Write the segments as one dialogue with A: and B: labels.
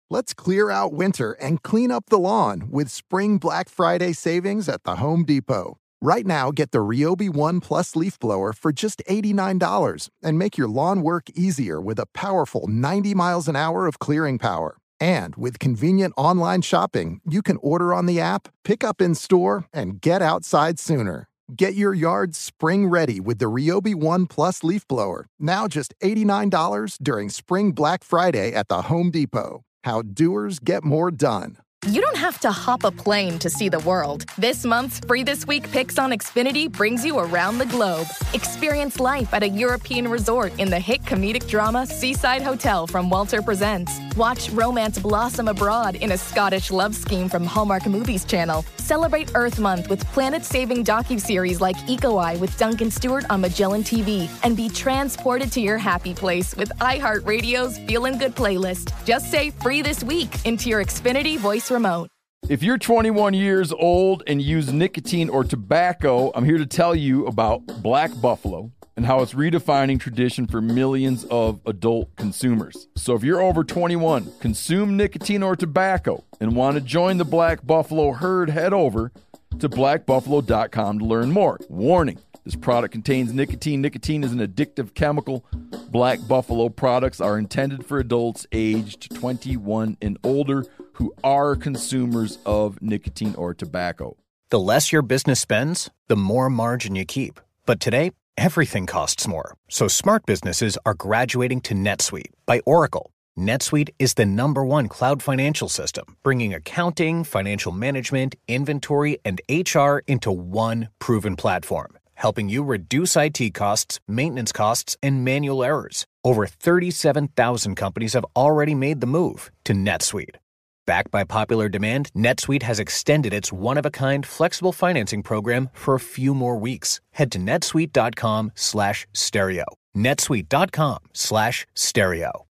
A: Let's clear out winter and clean up the lawn with Spring Black Friday savings at the Home Depot. Right now, get the Ryobi One Plus leaf blower for just $89 and make your lawn work easier with a powerful 90 miles an hour of clearing power. And with convenient online shopping, you can order on the app, pick up in store, and get outside sooner. Get your yard spring ready with the Ryobi One Plus leaf blower, now just $89 during Spring Black Friday at the Home Depot. How doers get more done.
B: You don't have to hop a plane to see the world. This month's Free This Week picks on Xfinity brings you around the globe. Experience life at a European resort in the hit comedic drama Seaside Hotel from Walter Presents. Watch romance blossom abroad in a Scottish love scheme from Hallmark Movies Channel. Celebrate Earth Month with planet-saving docuseries like Eco Eye with Duncan Stewart on Magellan TV. And be transported to your happy place with iHeartRadio's Feelin' Good playlist. Just say Free This Week into your Xfinity voice remote.
C: If you're 21 years old and use nicotine or tobacco, I'm here to tell you about Black Buffalo and how it's redefining tradition for millions of adult consumers. So if you're over 21, consume nicotine or tobacco, and want to join the Black Buffalo herd, head over to blackbuffalo.com to learn more. Warning, this product contains nicotine. Nicotine is an addictive chemical. Black Buffalo products are intended for adults aged 21 and older who are consumers of nicotine or tobacco.
D: The less your business spends, the more margin you keep. But today, everything costs more. So smart businesses are graduating to NetSuite by Oracle. NetSuite is the #1 cloud financial system, bringing accounting, financial management, inventory, and HR into one proven platform, helping you reduce IT costs, maintenance costs, and manual errors. Over 37,000 companies have already made the move to NetSuite. Backed by popular demand, NetSuite has extended its one-of-a-kind flexible financing program for a few more weeks. Head to netsuite.com/stereo. netsuite.com/stereo.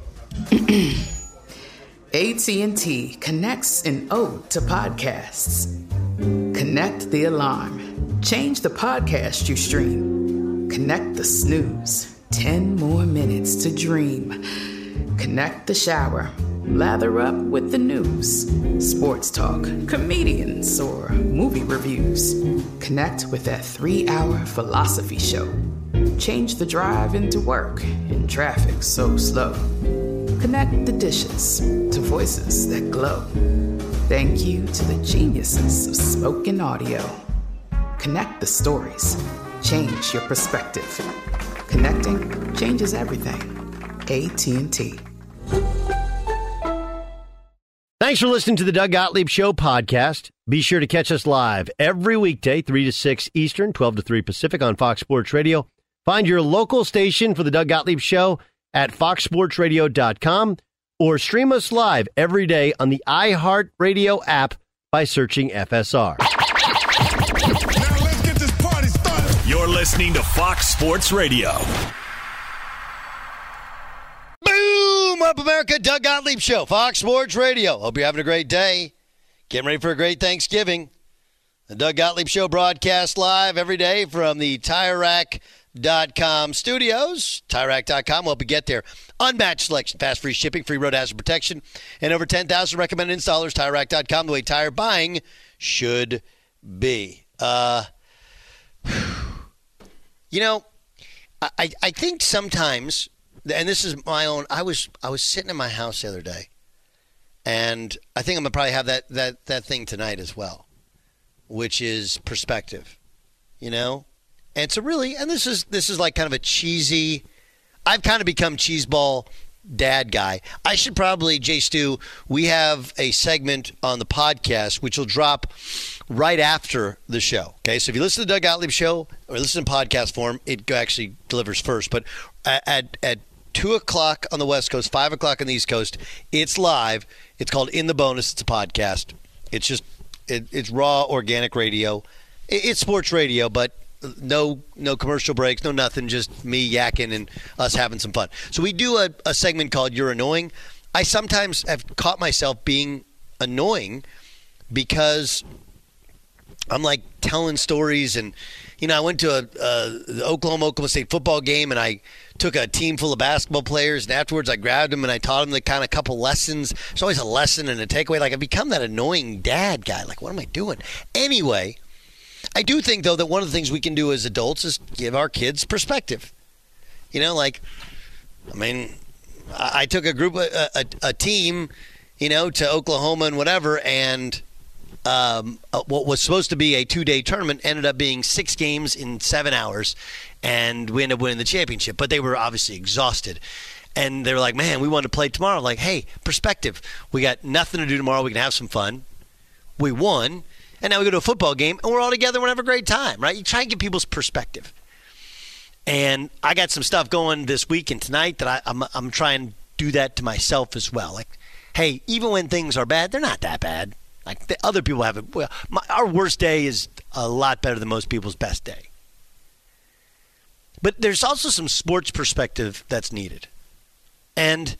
E: AT&T connects an ode to podcasts. Connect the alarm. Change the podcast you stream. Connect the snooze. 10 more minutes to dream. Connect the shower. Lather up with the news, sports talk, comedians, or movie reviews. Connect with that 3-hour philosophy show. Change the drive into work in traffic so slow. Connect the dishes to voices that glow. Thank you to the geniuses of spoken audio. Connect the stories. Change your perspective. Connecting changes everything. AT&T.
F: Thanks for listening to the Doug Gottlieb Show podcast. Be sure to catch us live every weekday, 3 to 6 Eastern, 12 to 3 Pacific on Fox Sports Radio. Find your local station for the Doug Gottlieb Show at foxsportsradio.com or stream us live every day on the iHeartRadio app by searching FSR.
G: Now let's get this party started.
H: You're listening to Fox Sports Radio.
F: Boom! Up America, Doug Gottlieb Show, Fox Sports Radio. Hope you're having a great day. Getting ready for a great Thanksgiving. The Doug Gottlieb Show broadcast live every day from the TireRack.com studios. TireRack.com will help you get there. Unmatched selection, fast free shipping, free road hazard protection, and over 10,000 recommended installers. TireRack.com, the way tire buying should be. You know, I think sometimes, and this is my own, I was sitting in my house the other day, and I think I'm going to probably have that thing tonight as well, which is perspective, you know? And it's a really, and this is like kind of a cheesy, I've kind of become cheeseball dad guy. I should probably, Jay Stu, we have a segment on the podcast which will drop right after the show. Okay, so if you listen to the Doug Gottlieb Show or listen in podcast form, it actually delivers first. But at 2 o'clock on the West Coast, 5 o'clock on the East Coast, it's live. It's called In the Bonus. It's a podcast. It's just, it's raw, organic radio. It's sports radio, but no commercial breaks, no nothing, just me yakking and us having some fun. So we do a segment called You're Annoying. I sometimes have caught myself being annoying because I'm like telling stories, and you know, I went to the Oklahoma State football game, and I took a team full of basketball players, and afterwards I grabbed them and I taught them the kind of couple lessons. There's always a lesson and a takeaway. Like, I've become that annoying dad guy. Like, what am I doing? Anyway, I do think, though, that one of the things we can do as adults is give our kids perspective. You know, like, I mean, I took a group, a team, you know, to Oklahoma and whatever, and what was supposed to be a 2-day tournament ended up being 6 games in 7 hours, and we ended up winning the championship. But they were obviously exhausted, and they were like, man, we want to play tomorrow. Like, hey, perspective. We got nothing to do tomorrow. We can have some fun. We won, and now we go to a football game, and we're all together and have a great time, right? You try and get people's perspective. And I got some stuff going this week and tonight that I'm trying to do that to myself as well. Like, hey, even when things are bad, they're not that bad. Like, the other people have it. Well, our worst day is a lot better than most people's best day. But there's also some sports perspective that's needed. And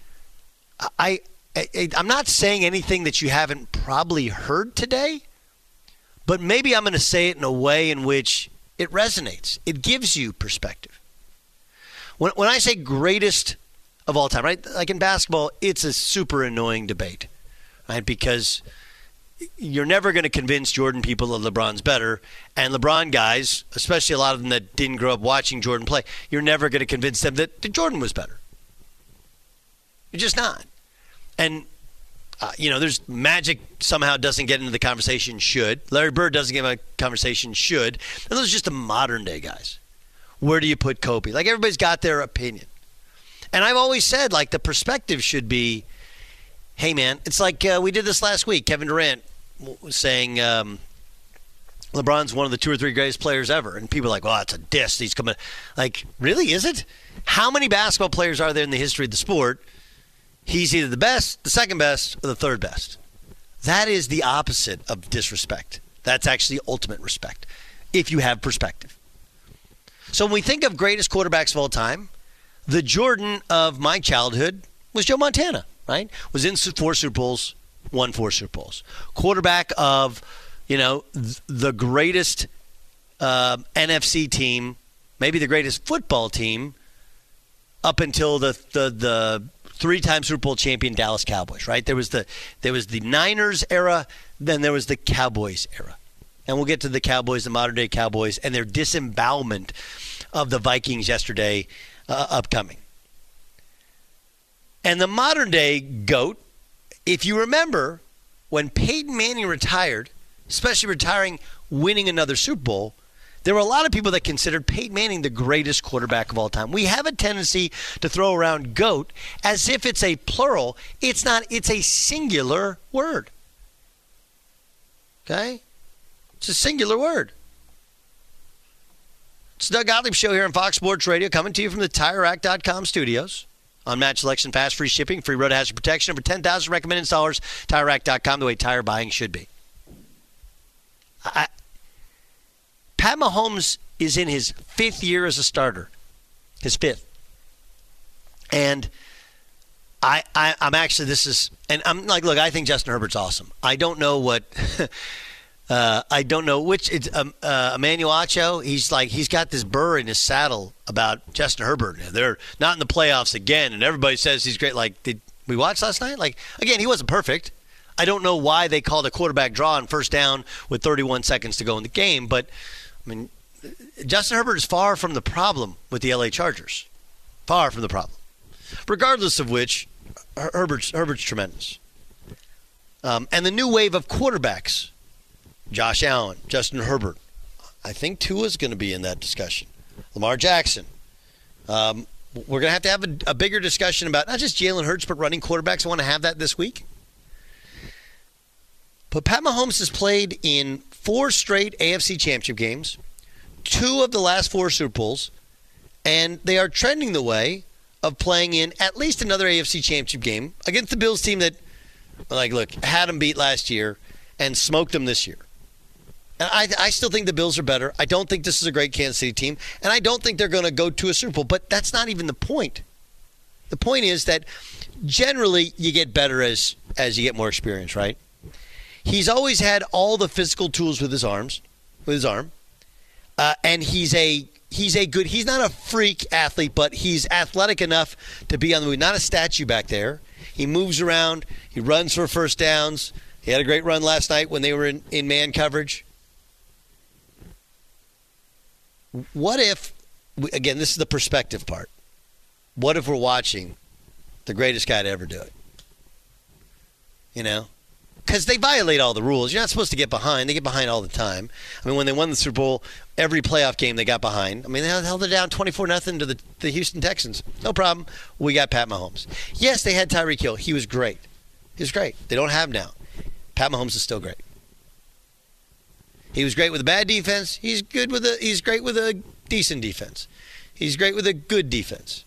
F: I'm not saying anything that you haven't probably heard today, but maybe I'm going to say it in a way in which it resonates. It gives you perspective. When I say greatest of all time, right? Like in basketball, it's a super annoying debate, right? Because you're never going to convince Jordan people that LeBron's better. And LeBron guys, especially a lot of them that didn't grow up watching Jordan play, you're never going to convince them that Jordan was better. You're just not. And, there's Magic somehow doesn't get into the conversation, should. Larry Bird doesn't get into the conversation, should. And those are just the modern day guys. Where do you put Kobe? Like, everybody's got their opinion. And I've always said, like, the perspective should be, hey, man, it's like we did this last week. Kevin Durant was saying LeBron's one of the 2 or 3 greatest players ever. And people are like, well, it's a diss. He's coming. Like, really, is it? How many basketball players are there in the history of the sport? He's either the best, the second best, or the third best. That is the opposite of disrespect. That's actually ultimate respect, if you have perspective. So when we think of greatest quarterbacks of all time, the Jordan of my childhood was Joe Montana, right? Was in 4 Super Bowls, won 4 Super Bowls. Quarterback of, the greatest NFC team, maybe the greatest football team, up until the 3-time Super Bowl champion Dallas Cowboys, right? There was the Niners era, then there was the Cowboys era. And we'll get to the Cowboys, the modern-day Cowboys, and their disembowelment of the Vikings yesterday upcoming. And the modern-day GOAT, if you remember, when Peyton Manning retired, especially retiring, winning another Super Bowl, there were a lot of people that considered Peyton Manning the greatest quarterback of all time. We have a tendency to throw around GOAT as if it's a plural. It's not. It's a singular word. Okay? It's a singular word. It's the Doug Gottlieb Show here on Fox Sports Radio, coming to you from the TireRack.com studios. Unmatched selection, fast, free shipping, free road hazard protection, over 10,000 recommended installers. TireRack.com, the way tire buying should be. Pat Mahomes is in his 5th year as a starter. His 5th. And I'm actually, I'm like, look, I think Justin Herbert's awesome. I don't know what, I don't know which, it's Emmanuel Acho, he's got this burr in his saddle about Justin Herbert. They're not in the playoffs again, and everybody says he's great. Like, did we watch last night? Like, again, he wasn't perfect. I don't know why they called a quarterback draw on 1st down with 31 seconds to go in the game, but I mean, Justin Herbert is far from the problem with the LA Chargers. Far from the problem. Regardless of which, Herbert's tremendous. And the new wave of quarterbacks, Josh Allen, Justin Herbert. I think Tua's going to be in that discussion. Lamar Jackson. We're going to have a bigger discussion about not just Jalen Hurts, but running quarterbacks. I want to have that this week. But Pat Mahomes has played in 4 straight AFC Championship games, 2 of the last 4 Super Bowls, and they are trending the way of playing in at least another AFC Championship game against the Bills team that, had them beat last year and smoked them this year. And I still think the Bills are better. I don't think this is a great Kansas City team, and I don't think they're going to go to a Super Bowl, but that's not even the point. The point is that generally you get better as you get more experience, right? He's always had all the physical tools with his arm, and he's a he's not a freak athlete, but he's athletic enough to be on the move. Not a statue back there. He moves around. He runs for first downs. He had a great run last night when they were in man coverage. What if, again, this is the perspective part. What if we're watching the greatest guy to ever do it? You know? Because they violate all the rules. You're not supposed to get behind. They get behind all the time. I mean, when they won the Super Bowl, every playoff game they got behind. I mean, they held it down 24-0 to the Houston Texans. No problem. We got Pat Mahomes. Yes, they had Tyreek Hill. He was great. He was great. They don't have him now. Pat Mahomes is still great. He was great with a bad defense. He's great with a decent defense. He's great with a good defense.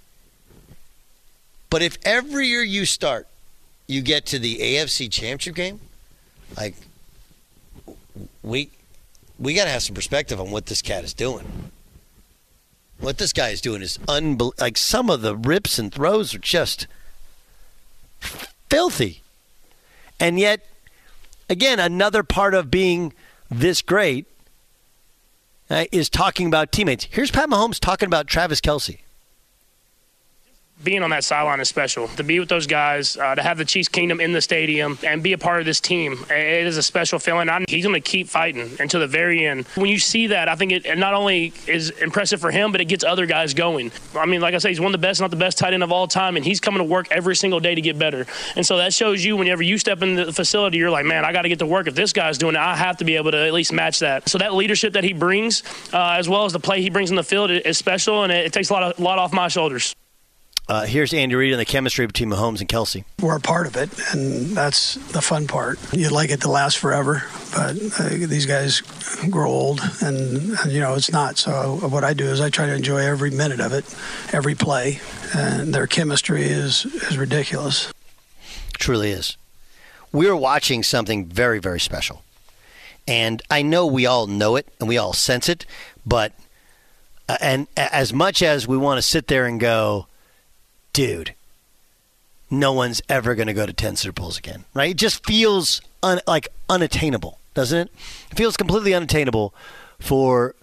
F: But if every year you start, you get to the AFC Championship game, like, we got to have some perspective on what this cat is doing. What this guy is doing is unbelievable. Like, some of the rips and throws are just filthy. And yet, again, another part of being this great is talking about teammates. Here's Pat Mahomes talking about Travis Kelce.
I: Being on that sideline is special. To be with those guys, to have the Chiefs Kingdom in the stadium and be a part of this team, it is a special feeling. He's going to keep fighting until the very end. When you see that, I think it not only is impressive for him, but it gets other guys going. I mean, like I say, he's one of the best, not the best tight end of all time, and he's coming to work every single day to get better. And so that shows you whenever you step in the facility, you're like, man, I got to get to work. If this guy's doing it, I have to be able to at least match that. So that leadership that he brings, as well as the play he brings in the field, is special, and it takes a lot off my shoulders.
F: Here's Andy Reid on the chemistry between Mahomes and Kelce.
J: We're a part of it, and that's the fun part. You'd like it to last forever, but these guys grow old, and it's not. So what I do is I try to enjoy every minute of it, every play, and their chemistry is ridiculous.
F: It truly is. We're watching something very, very special. And I know we all know it, and we all sense it, but and as much as we want to sit there and go, dude, no one's ever going to go to 10 Super Bowls again, right? It just feels like unattainable, doesn't it? It feels completely unattainable for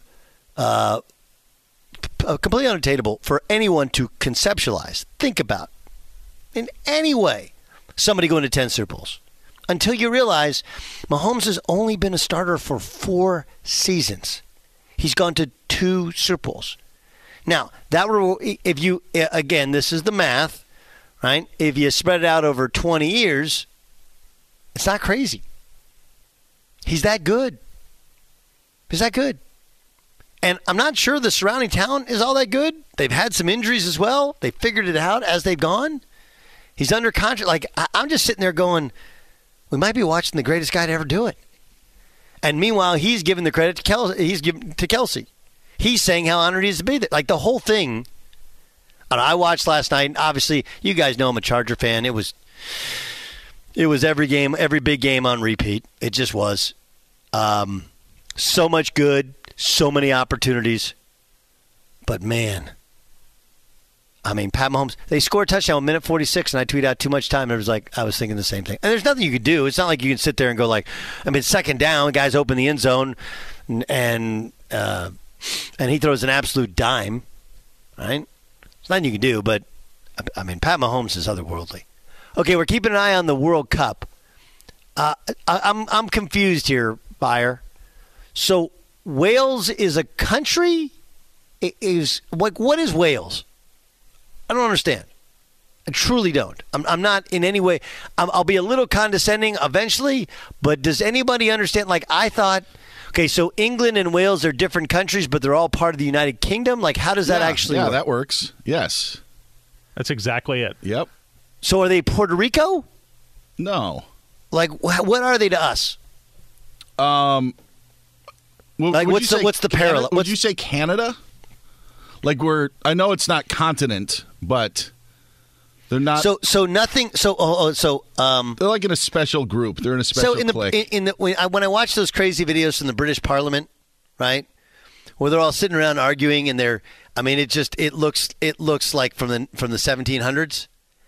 F: anyone to conceptualize, think about, in any way, somebody going to 10 Super Bowls. Until you realize Mahomes has only been a starter for 4 seasons. He's gone to 2 Super Bowls. Now, if you, again, this is the math, right? If you spread it out over 20 years, it's not crazy. He's that good. He's that good. And I'm not sure the surrounding talent is all that good. They've had some injuries as well. They figured it out as they've gone. He's under contract. Like, I'm just sitting there going, we might be watching the greatest guy to ever do it. And meanwhile, he's giving the credit to Kelce. He's saying how honored he is to be there. Like, the whole thing. And I watched last night. And obviously, you guys know I'm a Charger fan. It was every game, every big game on repeat. It just was. So much good, so many opportunities. But, man, I mean, Pat Mahomes, they scored a touchdown in minute 46, and I tweeted out too much time. And it was like, I was thinking the same thing. And there's nothing you could do. It's not like you can sit there and go like, I mean, second down, guys open the end zone, and he throws an absolute dime, right? There's nothing you can do, but, I mean, Pat Mahomes is otherworldly. Okay, we're keeping an eye on the World Cup. I'm confused here, Buyer. So Wales is a country? What is Wales? I don't understand. I truly don't. I'm not in any way. I'll be a little condescending eventually, but does anybody understand? Like, I thought, okay, so England and Wales are different countries, but they're all part of the United Kingdom? Like, how does that actually work?
K: Yeah, that works. Yes.
L: That's exactly it.
K: Yep.
F: So are they Puerto Rico?
K: No.
F: Like, what are they to us?
K: Well,
F: like, what's the parallel?
K: Would you say Canada? Like, I know it's not continent, but they're not.
F: So nothing.
K: They're like in a special group. They're in a special clique.
F: When I watch those crazy videos from the British Parliament, right, where they're all sitting around arguing, and it looks like from the 1700s.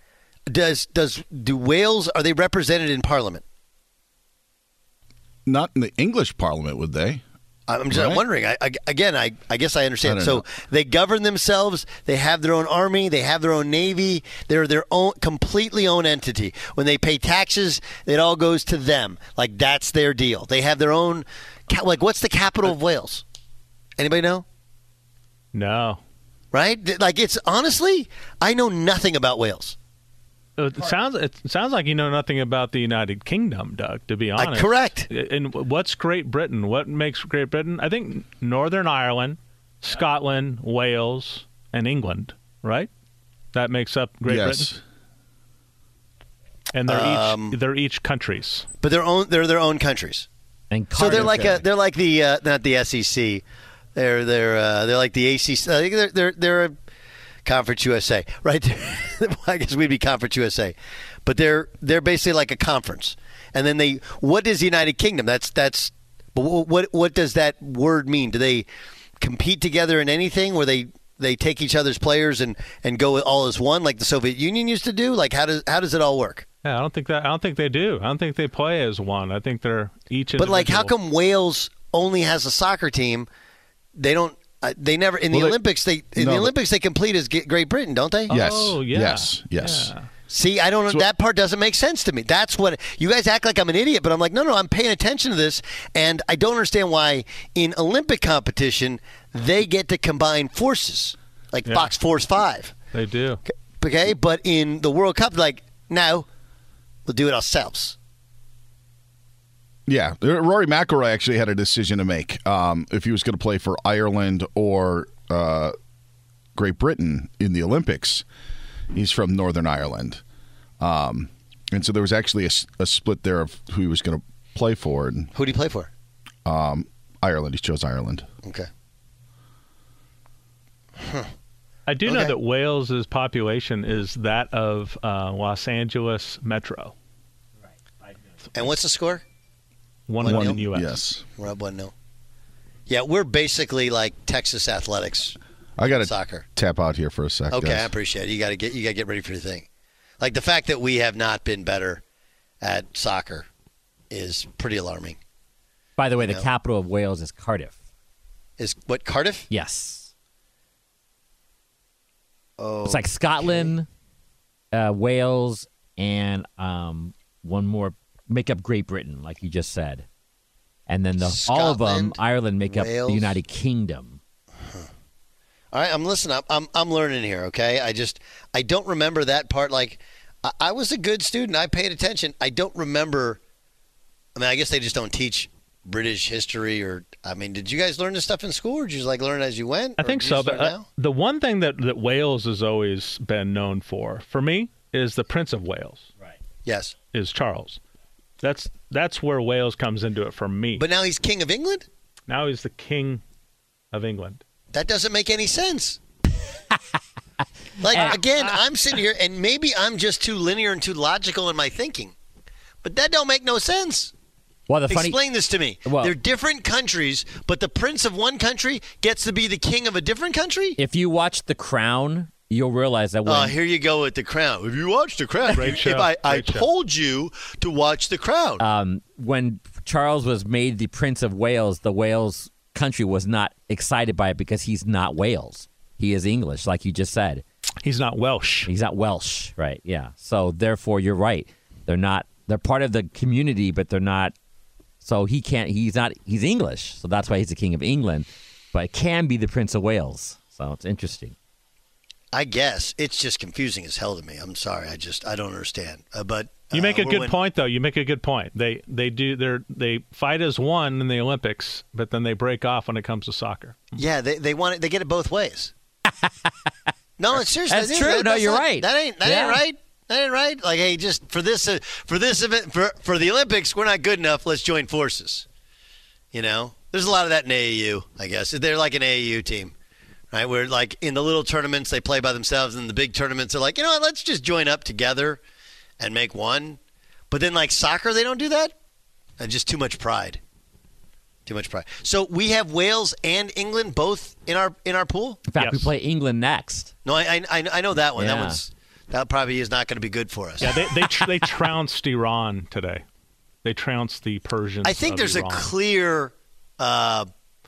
F: Do Wales, are they represented in Parliament?
K: Not in the English Parliament, would they?
F: I'm just wondering. I guess I understand. So they govern themselves. They have their own army. They have their own navy. They're their own, completely own entity. When they pay taxes, it all goes to them. Like, that's their deal. They have their own. Like, what's the capital of Wales? Anybody know?
L: No.
F: Right? Like, it's honestly, I know nothing about Wales.
L: It sounds like you know nothing about the United Kingdom, Doug, to be honest.
F: Correct.
L: And what's Great Britain? What makes Great Britain? I think Northern Ireland, Scotland, Wales, and England, right? That makes up Great Britain. And they're each countries.
F: But they're their own countries.
M: And
F: so they're like the not the SEC. They're like the ACC. They're a Conference USA, right? I guess we'd be Conference USA, but they're basically like a conference. And then what is the United Kingdom? That's. What does that word mean? Do they compete together in anything where they take each other's players and go all as one, like the Soviet Union used to do? Like how does it all work?
L: Yeah, I don't think they do. I don't think they play as one. I think they're each.
F: But like, how come Wales only has a soccer team? They don't. They never in the Olympics. The Olympics they compete as Great Britain, don't they?
K: Yes.
L: Oh, yeah.
K: Yes.
L: Yeah.
F: See, I don't know. That part doesn't make sense to me. That's what you guys act like I'm an idiot, but I'm like, no, I'm paying attention to this, and I don't understand why in Olympic competition they get to combine forces, like Fox Force 5.
L: They do.
F: Okay, but in the World Cup, like, no, we'll do it ourselves.
K: Yeah, Rory McIlroy actually had a decision to make if he was going to play for Ireland or Great Britain in the Olympics. He's from Northern Ireland. And so there was actually a split there of who he was going to play for. And
F: who did he play for?
K: Ireland. He chose Ireland.
F: Okay.
L: Huh. I do know that Wales's population is that of Los Angeles Metro.
F: And what's the score?
L: 1-1 U.S.
K: Yes.
F: We're up 1-0. Yeah, we're basically like Texas athletics.
K: I got to
F: soccer.
K: Tap out here for a second.
F: Okay,
K: guys.
F: I appreciate it. You got to get ready for the thing. Like the fact that we have not been better at soccer is pretty alarming.
M: By the way, the capital of Wales is Cardiff.
F: Is what, Cardiff?
M: Yes.
F: Oh,
M: it's like Scotland, Wales, and one more make up Great Britain, like you just said, and then all of them, Ireland, make up the United Kingdom.
F: All right, I'm listening. I'm learning here. Okay, I don't remember that part. Like, I was a good student. I paid attention. I don't remember. I mean, I guess they just don't teach British history, or I mean, did you guys learn this stuff in school, or did you just like learn as you went?
L: I think so. But the one thing that Wales has always been known for me, is the Prince of Wales.
M: Right.
F: Yes.
L: Is Charles. That's where Wales comes into it for me.
F: But now he's King of England?
L: Now he's the King of England.
F: That doesn't make any sense. Like, again, I'm sitting here, and maybe I'm just too linear and too logical in my thinking. But that don't make no sense.
M: Well,
F: explain this to me. They're different countries, but the prince of one country gets to be the king of a different country?
M: If you watch The Crown, you'll realize that when...
F: Oh, here you go with The Crown. If you watch The Crown,
L: Great show.
F: I told you to watch The Crown.
M: When Charles was made the Prince of Wales, the Wales country was not excited by it because he's not Wales. He is English, like you just said.
L: He's not Welsh.
M: He's not Welsh, right, yeah. So, therefore, you're right. They're part of the community, but they're not... So he's English. So that's why he's the King of England. But it can be the Prince of Wales. So it's interesting.
F: I guess. It's just confusing as hell to me. I'm sorry. I don't understand. But
L: you make a good point, though. You make a good point. They fight as one in the Olympics, but then they break off when it comes to soccer.
F: Yeah, they want it. They get it both ways. No, it's seriously.
M: That's true. No, you're right.
F: That ain't right. That ain't right. Like, hey, just for this event, for the Olympics, we're not good enough. Let's join forces. You know, there's a lot of that in AAU. I guess they're like an AAU team, right? Where like in the little tournaments they play by themselves, and the big tournaments are like, you know what? Let's just join up together and make one. But then like soccer, they don't do that. Just too much pride. Too much pride. So we have Wales and England both in our pool.
M: In fact, we play England next.
F: No, I know that one.
M: Yeah.
F: That probably is not going to be good for us.
L: Yeah, they trounced Iran today. They trounced the Persians.
F: I think there's
L: Iran.
F: a clear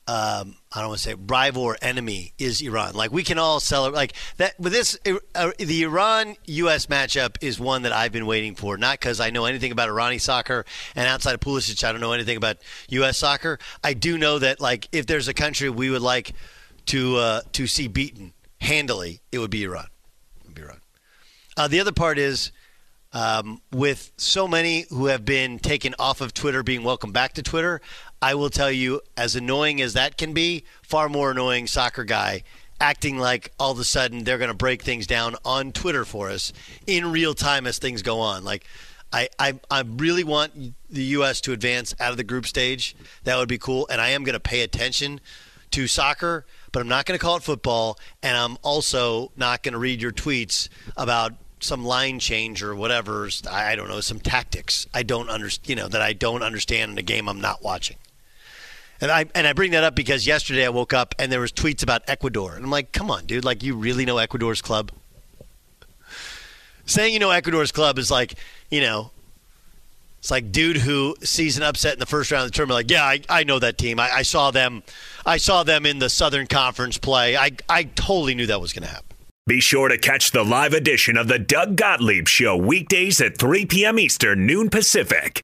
F: I don't want to say rival or enemy is Iran. Like, we can all celebrate like that. With this, the Iran-U.S. matchup is one that I've been waiting for. Not because I know anything about Irani soccer, and outside of Pulisic, I don't know anything about U.S. soccer. I do know that, like, if there's a country we would like to see beaten handily, it would be Iran. The other part is, with so many who have been taken off of Twitter being welcomed back to Twitter, I will tell you, as annoying as that can be, far more annoying soccer guy acting like all of a sudden they're going to break things down on Twitter for us in real time as things go on. Like, I really want the U.S. to advance out of the group stage. That would be cool, and I am going to pay attention to soccer, but I'm not going to call it football, and I'm also not going to read your tweets about some line change or whatever. I don't know, some tactics I don't understand, that I don't understand in a game I'm not watching. And I bring that up because yesterday I woke up and there was tweets about Ecuador, and I'm like, come on, dude, like, you really know Ecuador's club? Saying you know Ecuador's club is like, it's like dude who sees an upset in the first round of the tournament, like, yeah, I know that team. I saw them in the Southern Conference play. I totally knew that was going to happen.
H: Be sure to catch the live edition of the Doug Gottlieb Show weekdays at 3 p.m. Eastern, noon Pacific.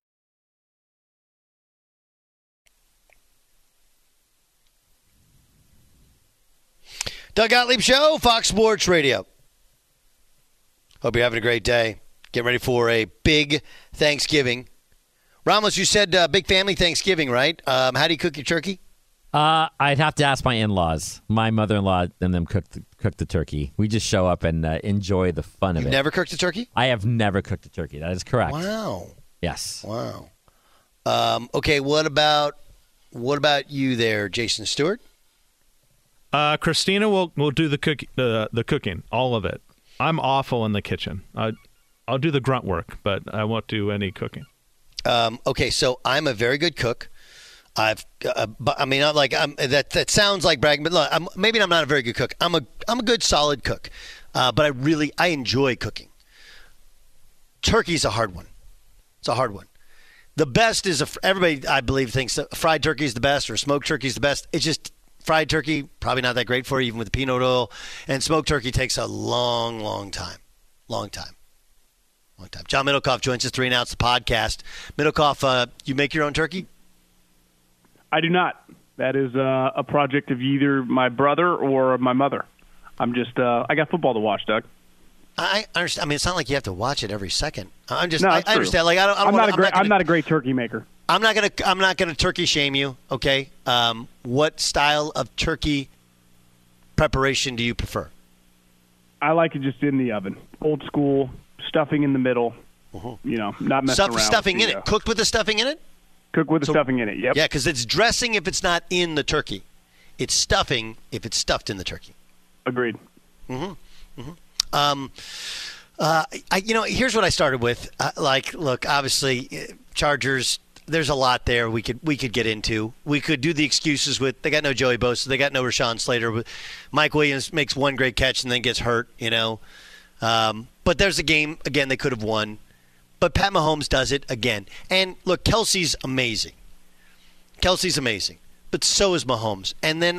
F: Doug Gottlieb Show, Fox Sports Radio. Hope you're having a great day. Getting ready for a big Thanksgiving. Ramos, you said big family Thanksgiving, right? How do you cook your turkey?
M: I'd have to ask my in-laws. My mother-in-law and them cook the turkey. We just show up and enjoy the fun of it.
F: You've never cooked a turkey?
M: I have never cooked a turkey. That is correct.
F: Wow.
M: Yes.
F: Wow. Okay, what about you there, Jason Stewart?
L: Christina will do the cooking, all of it. I'm awful in the kitchen. I'll do the grunt work, but I won't do any cooking.
F: Okay, so I'm a very good cook. That sounds like bragging, but look, maybe I'm not a very good cook. I'm a good solid cook, but I enjoy cooking. Turkey's a hard one. It's a hard one. The best is everybody, I believe, thinks that fried turkey is the best or smoked turkey is the best. It's just fried turkey, probably not that great for you, even with the peanut oil. And smoked turkey takes a long, long time. Long time. John Middlecoff joins us 3 and Outs, the podcast. Middlecoff, you make your own turkey?
N: I do not. That is a project of either my brother or my mother. I got football to watch, Doug.
F: I understand. I mean, it's not like you have to watch it every second. I understand. Like,
N: I'm not a great turkey maker.
F: I'm not gonna turkey shame you. Okay. What style of turkey preparation do you prefer?
N: I like it just in the oven, old school, stuffing in the middle. Not messing around.
F: Stuffing in it. Cooked with the stuffing in it.
N: Cook with the stuffing in it. Yep.
F: Yeah, because it's dressing if it's not in the turkey. It's stuffing if it's stuffed in the turkey.
N: Agreed.
F: Here's what I started with. Look, obviously, Chargers. There's a lot there we could get into. We could do the excuses with they got no Joey Bosa, they got no Rashawn Slater. But Mike Williams makes one great catch and then gets hurt. But there's a game again they could have won. But Pat Mahomes does it again. And look, Kelsey's amazing. But so is Mahomes. And then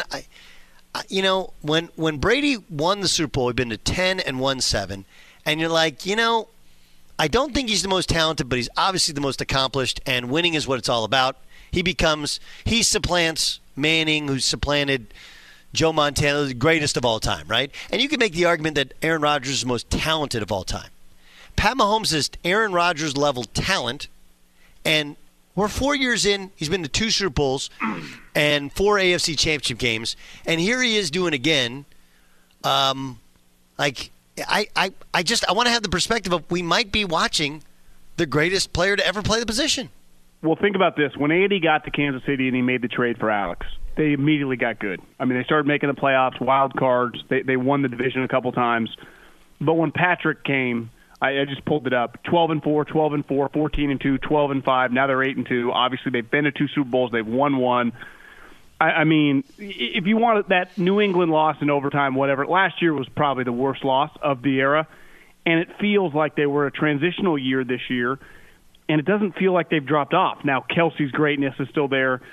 F: when Brady won the Super Bowl, he'd been to 10 and won 7, and you're like, I don't think he's the most talented, but he's obviously the most accomplished, and winning is what it's all about. He supplants Manning, who's supplanted Joe Montana, the greatest of all time, right? And you can make the argument that Aaron Rodgers is the most talented of all time. Pat Mahomes is Aaron Rodgers level talent, and we're 4 years in. He's been to 2 Super Bowls and 4 AFC Championship games, and here he is doing again. I want to have the perspective of we might be watching the greatest player to ever play the position.
N: Well, think about this. When Andy got to Kansas City and he made the trade for Alex, they immediately got good. I mean, they started making the playoffs, wild cards. They won the division a couple times. But when Patrick came, I just pulled it up, 12-4, 12-4, 14-2, 12-5. Now they're 8-2. Obviously, they've been to 2 Super Bowls. They've won 1. I mean, if you want that New England loss in overtime, whatever, last year was probably the worst loss of the era, and it feels like they were a transitional year this year, and it doesn't feel like they've dropped off. Now, Kelsey's greatness is still there,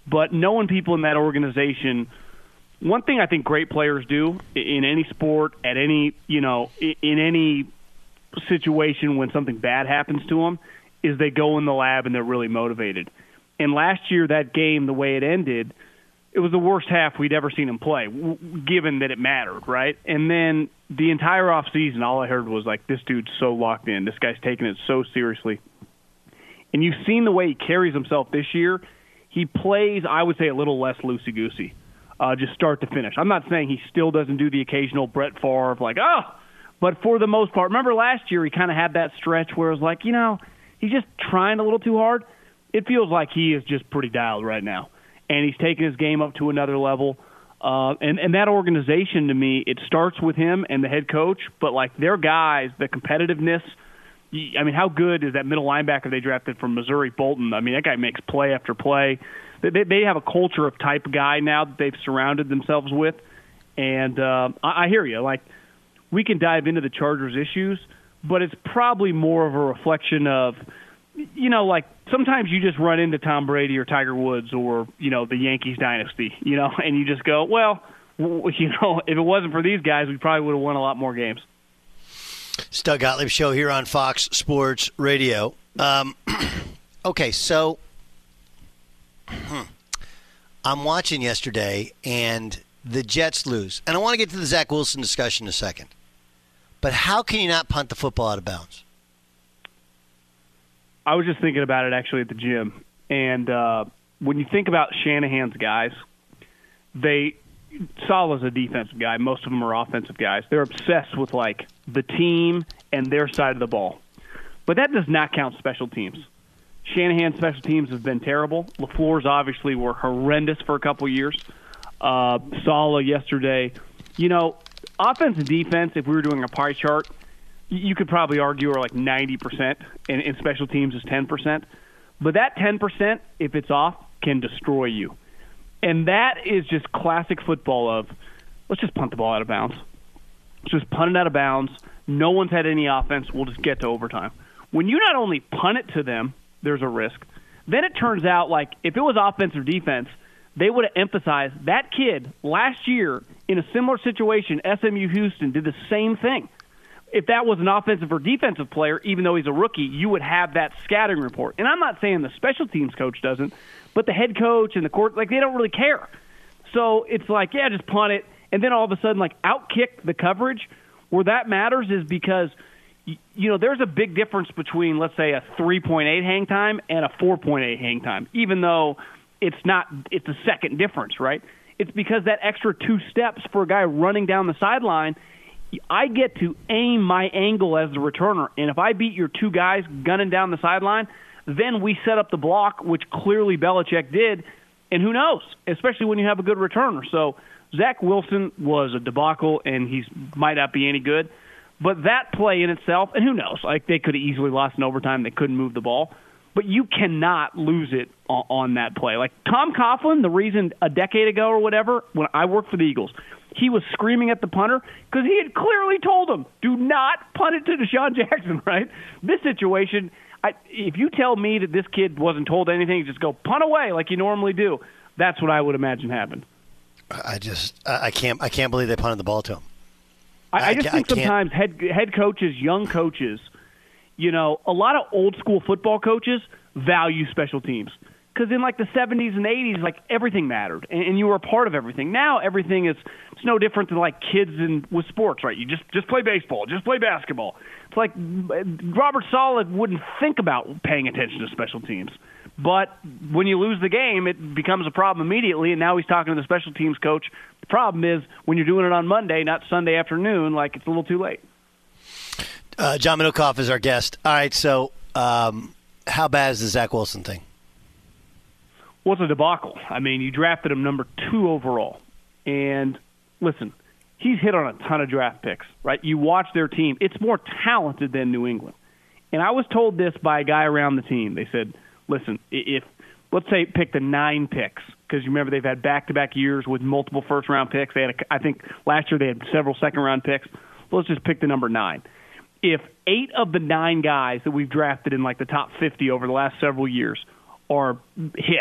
N: But knowing people in that organization, one thing I think great players do in any sport, at any, in any situation when something bad happens to them, is they go in the lab and they're really motivated. And last year, that game, the way it ended, it was the worst half we'd ever seen him play, given that it mattered, right? And then the entire offseason, all I heard was like, this dude's so locked in. This guy's taking it so seriously. And you've seen the way he carries himself this year. He plays, I would say, a little less loosey-goosey, just start to finish. I'm not saying he still doesn't do the occasional Brett Favre, but for the most part, remember last year he kind of had that stretch where it was like, he's just trying a little too hard. It feels like he is just pretty dialed right now. And he's taking his game up to another level. And that organization, to me, it starts with him and the head coach, but like their guys, the competitiveness, I mean, how good is that middle linebacker they drafted from Missouri, Bolton? I mean, that guy makes play after play. They have a culture of type guy now that they've surrounded themselves with. And I hear you. Like, we can dive into the Chargers' issues, but it's probably more of a reflection of, like sometimes you just run into Tom Brady or Tiger Woods or, the Yankees dynasty, and you just go, well, if it wasn't for these guys, we probably would have won a lot more games.
F: It's Doug Gottlieb Show here on Fox Sports Radio. Okay, so I'm watching yesterday, and the Jets lose. And I want to get to the Zach Wilson discussion in a second. But how can you not punt the football out of bounds?
N: I was just thinking about it actually at the gym. And when you think about Shanahan's guys, Saleh's a defensive guy. Most of them are offensive guys. They're obsessed with, like, the team and their side of the ball. But that does not count special teams. Shanahan's special teams have been terrible. LaFleur's obviously were horrendous for a couple years. Saleh yesterday. Offense and defense, if we were doing a pie chart, you could probably argue are like 90%, and special teams is 10%. But that 10%, if it's off, can destroy you. And that is just classic football of, let's just punt the ball out of bounds. Let's just punt it out of bounds. No one's had any offense. We'll just get to overtime. When you not only punt it to them, there's a risk. Then it turns out, like, if it was offense or defense, they would have emphasized that kid last year in a similar situation, SMU Houston did the same thing. If that was an offensive or defensive player, even though he's a rookie, you would have that scattering report. And I'm not saying the special teams coach doesn't, but the head coach and the court, like, they don't really care. So it's like, yeah, just punt it. And then all of a sudden, like, outkick the coverage. Where that matters is because, there's a big difference between, let's say, a 3.8 hang time and a 4.8 hang time, even though it's a second difference, right? It's because that extra 2 steps for a guy running down the sideline, I get to aim my angle as the returner. And if I beat your 2 guys gunning down the sideline, then we set up the block, which clearly Belichick did. And who knows, especially when you have a good returner. So Zach Wilson was a debacle, and he might not be any good. But that play in itself, and who knows, like they could have easily lost in overtime. They couldn't move the ball. But you cannot lose it on that play. Like Tom Coughlin, the reason a decade ago or whatever, when I worked for the Eagles, he was screaming at the punter because he had clearly told him, do not punt it to Deshaun Jackson, right? This situation, if you tell me that this kid wasn't told anything, just go punt away like you normally do, that's what I would imagine happened.
F: I can't believe they punted the ball to him.
N: I just think sometimes head coaches, young coaches, a lot of old school football coaches value special teams. Because in like the 70s and 80s, like everything mattered, and you were a part of everything. Now everything it's no different than like kids with sports, right? You just play baseball, just play basketball. It's like Robert Saleh wouldn't think about paying attention to special teams. But when you lose the game, it becomes a problem immediately, and now he's talking to the special teams coach. The problem is when you're doing it on Monday, not Sunday afternoon, like it's a little too late.
F: John Middlecoff is our guest. All right, so how bad is the Zach Wilson thing?
N: Well, it's a debacle. I mean, you drafted him number 2 overall. And listen, he's hit on a ton of draft picks, right? You watch their team. It's more talented than New England. And I was told this by a guy around the team. They said, listen, if let's say pick the 9 picks, because you remember they've had back-to-back years with multiple first-round picks. They had, I think last year they had several second-round picks. Let's just pick the number 9. If 8 of the 9 guys that we've drafted in like the top 50 over the last several years are hits,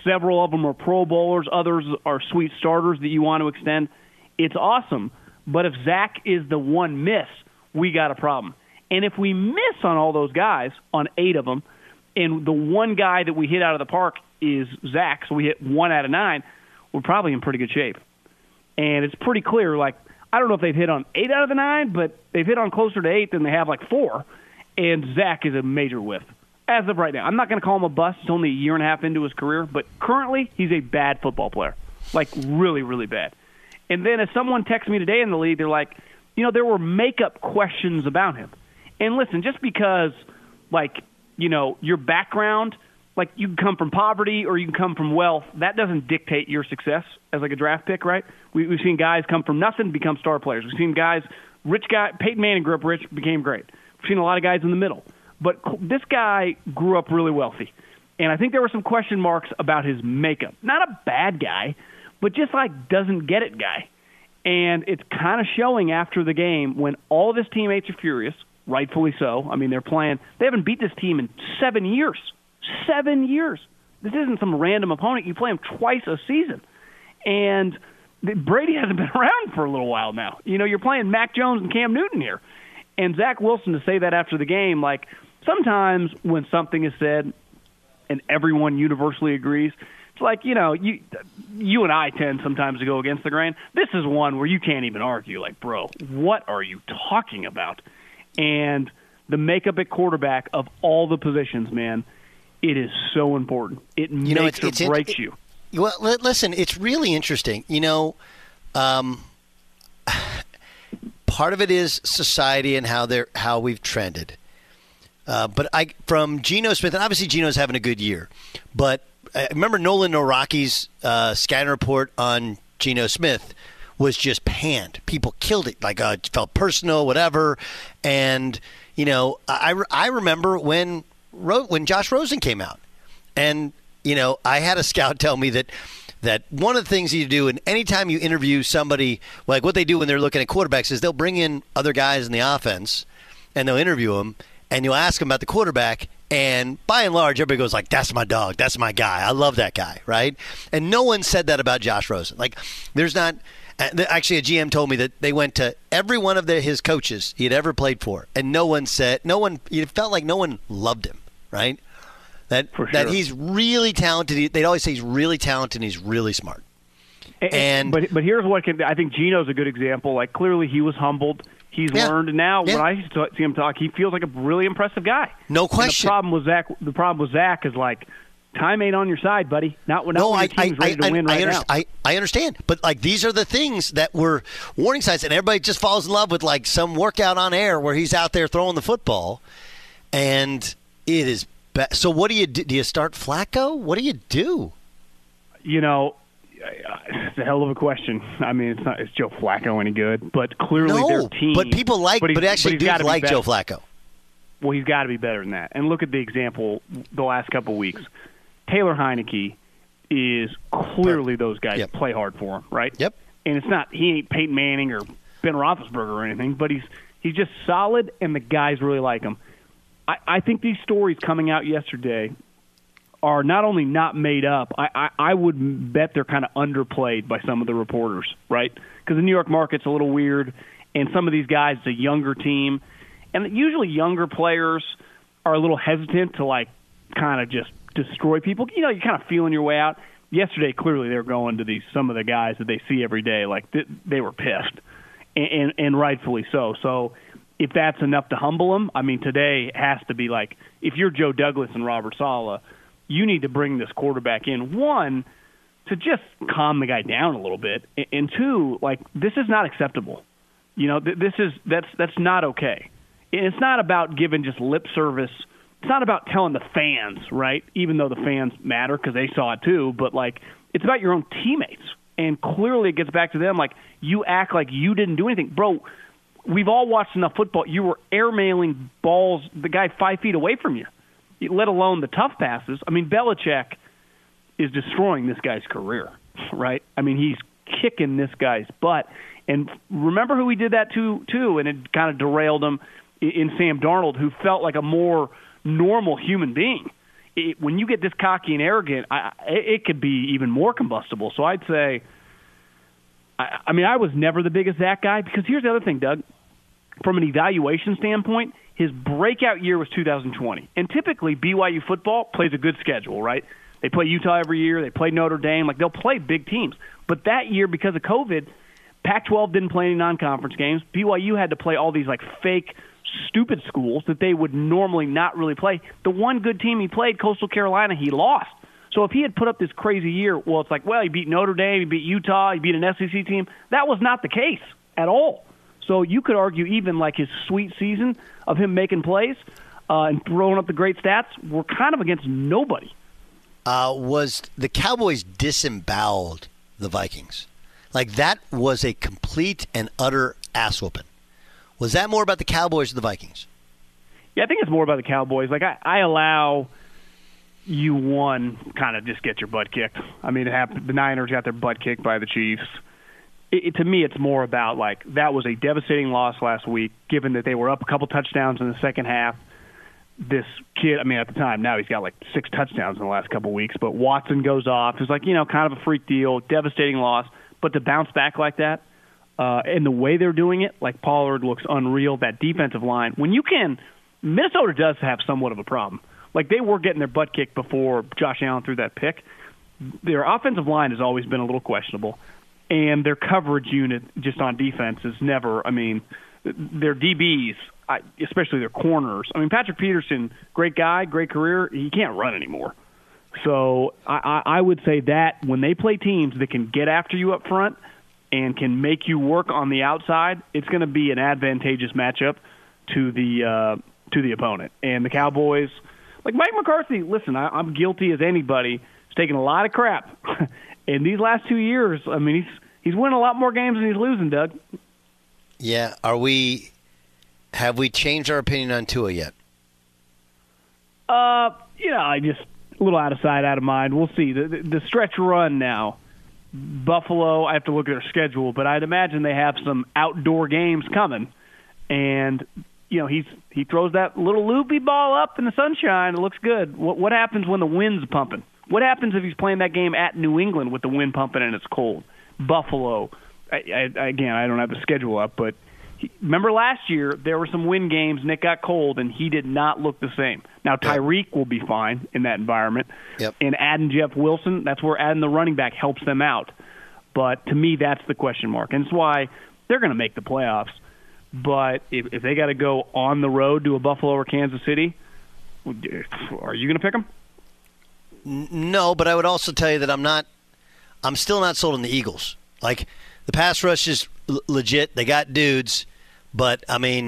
N: Several of them are Pro Bowlers. Others are sweet starters that you want to extend. It's awesome. But if Zach is the one miss, we got a problem. And if we miss on all those guys, on 8 of them, and the one guy that we hit out of the park is Zach, so we hit 1 out of 9, we're probably in pretty good shape. And it's pretty clear, like, I don't know if they've hit on 8 out of the 9, but they've hit on closer to 8 than they have like 4. And Zach is a major whiff as of right now. I'm not going to call him a bust. He's only a year and a half into his career, but currently he's a bad football player, like really, really bad. And then if someone texts me today in the league, they're like, there were makeup questions about him. And listen, just because, like, your background, like you can come from poverty or you can come from wealth, that doesn't dictate your success as like a draft pick, right? We've seen guys come from nothing to become star players. We've seen guys, Peyton Manning grew up rich, became great. We've seen a lot of guys in the middle. But this guy grew up really wealthy. And I think there were some question marks about his makeup. Not a bad guy, but just like doesn't get it guy. And it's kind of showing after the game when all of his teammates are furious, rightfully so. I mean, they haven't beat this team in 7 years. 7 years. This isn't some random opponent. You play them twice a season. And Brady hasn't been around for a little while now. You're playing Mac Jones and Cam Newton here. And Zach Wilson to say that after the game, like, sometimes when something is said and everyone universally agrees, it's like, you and I tend sometimes to go against the grain. This is one where you can't even argue. Like, bro, what are you talking about? And the makeup at quarterback of all the positions, man, it is so important. It makes or breaks you.
F: Well, listen, it's really interesting. Part of it is society and how we've trended. But from Geno Smith, and obviously Geno's having a good year, but I remember Nolan Naraki's scouting report on Geno Smith was just panned. People killed it, like it felt personal, whatever. And I remember when Josh Rosen came out, and I had a scout tell me that one of the things you do, and anytime you interview somebody, like what they do when they're looking at quarterbacks, is they'll bring in other guys in the offense, and they'll interview them, and you'll ask them about the quarterback, and by and large, everybody goes like, that's my dog, that's my guy, I love that guy, right? And no one said that about Josh Rosen. Like, there's not – actually, a GM told me that they went to every one of his coaches he had ever played for, and it felt like no one loved him, right? That he's really talented. They'd always say he's really talented and he's really smart.
N: But here's what I think Geno's a good example. Like, clearly he was humbled. He's learned, and now when I see him talk, he feels like a really impressive guy.
F: No question.
N: And the problem with Zach is like, time ain't on your side, buddy. Not when your team's ready to win now.
F: I understand, but like these are the things that were warning signs, and everybody just falls in love with like some workout on air where he's out there throwing the football, and it is. So what do you do? Do you start Flacco? What do you do?
N: It's a hell of a question. I mean, is Joe Flacco any good? But clearly their team.
F: But people like Joe Flacco.
N: Well, he's got to be better than that. And look at the example the last couple of weeks. Taylor Heineke is clearly those guys play hard for him, right?
F: Yep.
N: And he ain't Peyton Manning or Ben Roethlisberger or anything, but he's just solid, and the guys really like him. I think these stories coming out yesterday are not only not made up, I would bet they're kind of underplayed by some of the reporters, right? Because the New York market's a little weird, and some of these guys, it's a younger team, and usually younger players are a little hesitant to, like, kind of just destroy people. You're kind of feeling your way out. Yesterday, clearly, they were going to some of the guys that they see every day. Like, they were pissed, and rightfully so. So if that's enough to humble them, I mean, today it has to be like, if you're Joe Douglas and Robert Saleh, you need to bring this quarterback in, one, to just calm the guy down a little bit, and two, like, this is not acceptable. That's not okay. And it's not about giving just lip service. It's not about telling the fans, right, even though the fans matter because they saw it too, but, like, it's about your own teammates. And clearly it gets back to them, like, you act like you didn't do anything. Bro, we've all watched enough football. You were airmailing balls, the guy 5 feet away from you, let alone the tough passes. I mean, Belichick is destroying this guy's career, right? I mean, he's kicking this guy's butt. And remember who he did that to, too, and it kind of derailed him in Sam Darnold, who felt like a more normal human being. when you get this cocky and arrogant, it could be even more combustible. So I'd say, I was never the biggest Zach guy, because here's the other thing, Doug. From an evaluation standpoint, his breakout year was 2020. And typically BYU football plays a good schedule, right? They play Utah every year. They play Notre Dame. Like, they'll play big teams. But that year, because of COVID, Pac-12 didn't play any non-conference games. BYU had to play all these, like, fake, stupid schools that they would normally not really play. The one good team he played, Coastal Carolina, he lost. So if he had put up this crazy year, well, it's like, well, he beat Notre Dame, he beat Utah, he beat an SEC team. That was not the case at all. So you could argue even like his sweet season of him making plays and throwing up the great stats were kind of against nobody.
F: Was the Cowboys disemboweled the Vikings? Like, that was a complete and utter ass whooping. Was that more about the Cowboys or the Vikings?
N: Yeah, I think it's more about the Cowboys. Like, I allow you one kind of just get your butt kicked. I mean, it happened. The Niners got their butt kicked by the Chiefs. To me, it's more about, like, that was a devastating loss last week, given that they were up a couple touchdowns in the second half. This kid, I mean, at the time, now he's got like 6 touchdowns in the last couple of weeks, but Watson goes off. It's like, kind of a freak deal, devastating loss. But to bounce back like that, and the way they're doing it, like Pollard looks unreal, that defensive line. Minnesota does have somewhat of a problem. Like, they were getting their butt kicked before Josh Allen threw that pick. Their offensive line has always been a little questionable. And their coverage unit just on defense is never, their DBs, especially their corners. Patrick Peterson, great guy, great career. He can't run anymore. So I would say that when they play teams that can get after you up front and can make you work on the outside, it's going to be an advantageous matchup to the opponent. And the Cowboys, like Mike McCarthy, listen, I'm guilty as anybody. He's taking a lot of crap. In these last 2 years, he's winning a lot more games than he's losing, Doug.
F: Yeah. Have we changed our opinion on Tua yet?
N: I just a little out of sight, out of mind. We'll see. The stretch run now. Buffalo, I have to look at their schedule, but I'd imagine they have some outdoor games coming. And, he throws that little loopy ball up in the sunshine. It looks good. What happens when the wind's pumping? What happens if he's playing that game at New England with the wind pumping and it's cold? Buffalo. Again, I don't have the schedule up, but remember last year there were some wind games and it got cold and he did not look the same. Now Tyreek will be fine in that environment.
F: Yep.
N: And adding Jeff Wilson, that's where adding the running back helps them out. But to me, that's the question mark. And it's why they're going to make the playoffs. But if they got to go on the road to a Buffalo or Kansas City, are you going to pick them?
F: No, but I would also tell you that I'm still not sold on the Eagles. Like, the pass rush is legit. They got dudes, but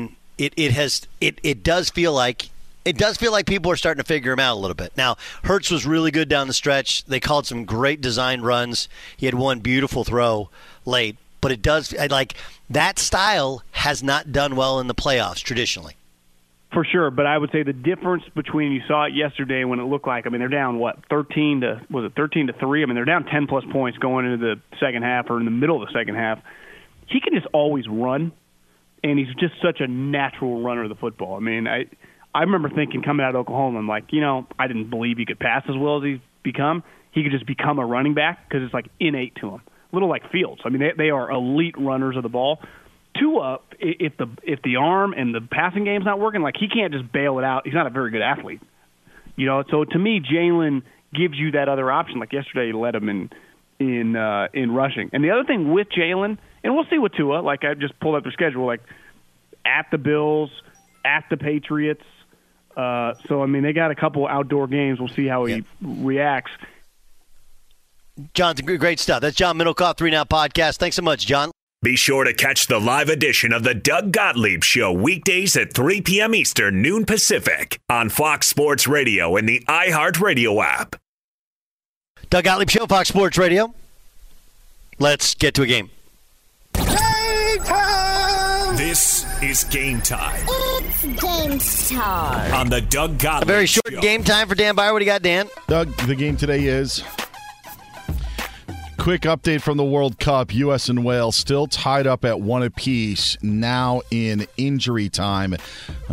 F: it does feel like people are starting to figure him out a little bit. Now, Hurts was really good down the stretch. They called some great design runs. He had one beautiful throw late, but it does like that style has not done well in the playoffs traditionally.
N: For sure, but I would say the difference between, you saw it yesterday when it looked like, they're down, 13 to 3? They're down 10-plus points going into the second half or in the middle of the second half. He can just always run, and he's just such a natural runner of the football. I remember thinking coming out of Oklahoma, I'm like, I didn't believe he could pass as well as he's become. He could just become a running back because it's like innate to him. A little like Fields. They are elite runners of the ball. Tua, if the arm and the passing game's not working, like, he can't just bail it out. He's not a very good athlete. So to me, Jalen gives you that other option. Like yesterday, he led him in rushing. And the other thing with Jalen, and we'll see with Tua, like I just pulled up their schedule, like at the Bills, at the Patriots. They got a couple outdoor games. We'll see how he reacts.
F: John's great stuff. That's John Middlecoff, 3 Now Podcast. Thanks so much, John.
H: Be sure to catch the live edition of the Doug Gottlieb Show weekdays at 3 p.m. Eastern, noon Pacific on Fox Sports Radio and the iHeartRadio app.
F: Doug Gottlieb Show, Fox Sports Radio. Let's get to a game.
G: Game time!
H: This is Game Time.
G: It's game time.
H: On the Doug Gottlieb
F: A very short
H: Show.
F: game time for Dan Byer. What do you got, Dan?
K: Doug, the game today is... Quick update from the World Cup. U.S. and Wales still tied up at 1 apiece, now in injury time.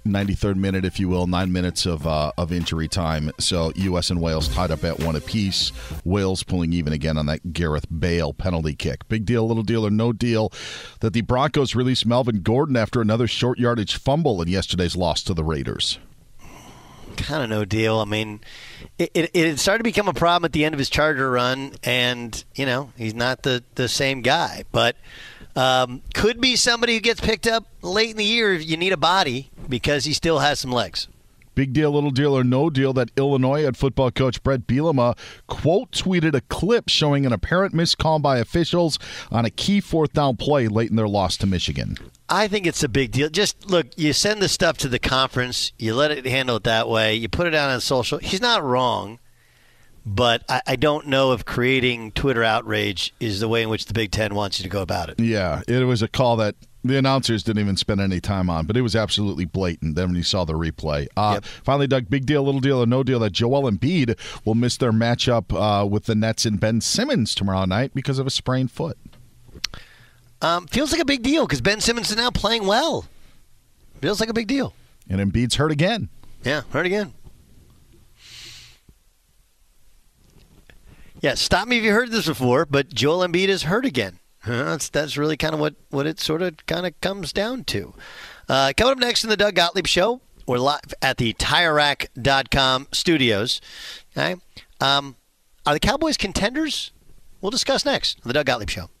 K: 93rd minute, if you will, 9 minutes of injury time. So U.S. and Wales tied up at 1 apiece. Wales pulling even again on that Gareth Bale penalty kick. Big deal, little deal, or no deal that the Broncos released Melvin Gordon after another short yardage fumble in yesterday's loss to the Raiders.
F: Kind of no deal. I mean, it started to become a problem at the end of his Charger run, and, he's not the same guy. But could be somebody who gets picked up late in the year if you need a body because he still has some legs.
K: Big deal, little deal, or no deal that Illinois head football coach Brett Bielema quote tweeted a clip showing an apparent miscall by officials on a key fourth down play late in their loss to Michigan.
F: I think it's a big deal. Just look, you send the stuff to the conference, you let it handle it that way, you put it out on social. He's not wrong, but I don't know if creating Twitter outrage is the way in which the Big Ten wants you to go about it.
K: Yeah, it was a call that the announcers didn't even spend any time on, but it was absolutely blatant then when you saw the replay. Finally, Doug, big deal, little deal, or no deal that Joel Embiid will miss their matchup with the Nets and Ben Simmons tomorrow night because of a sprained foot.
F: Feels like a big deal because Ben Simmons is now playing well. Feels like a big deal.
K: And Embiid's hurt again.
F: Yeah, hurt again. Yeah, stop me if you heard this before, but Joel Embiid is hurt again. That's really kind of what it sort of kind of comes down to. Coming up next in the Doug Gottlieb Show, we're live at the TireRack.com studios. Okay, are the Cowboys contenders? We'll discuss next on the Doug Gottlieb Show.